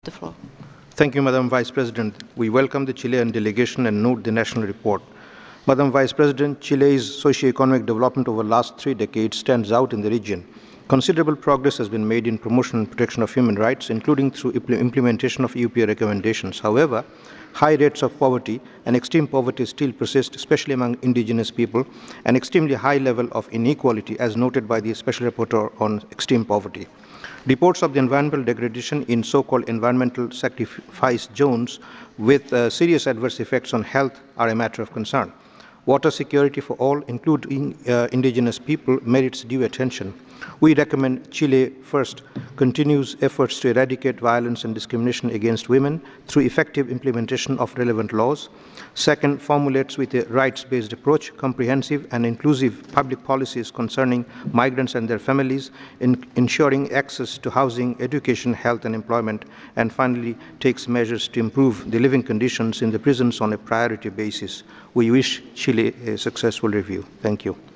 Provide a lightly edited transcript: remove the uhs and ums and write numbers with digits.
The floor. Thank you, Madam Vice President. We welcome the Chilean delegation and note the national report. Madam Vice President, Chile's socio-economic development over the last 3 decades stands out in the region. Considerable progress has been made in promotion and protection of human rights, including through implementation of EUPA recommendations. However, high rates of poverty and extreme poverty still persist, especially among indigenous people, and extremely high level of inequality, as noted by the Special Rapporteur on extreme poverty. Reports of the environmental degradation in so-called environmental sacrifice zones with serious adverse effects on health are a matter of concern. Water security for all, including indigenous people, merits due attention. We recommend Chile, first, continues efforts to eradicate violence and discrimination against women through effective implementation of relevant laws. Second, formulates with a rights-based approach, comprehensive and inclusive public policies concerning migrants and their families, ensuring access to housing, education, health and employment. And finally, takes measures to improve the living conditions in the prisons on a priority basis. We wish Chile a successful review. Thank you.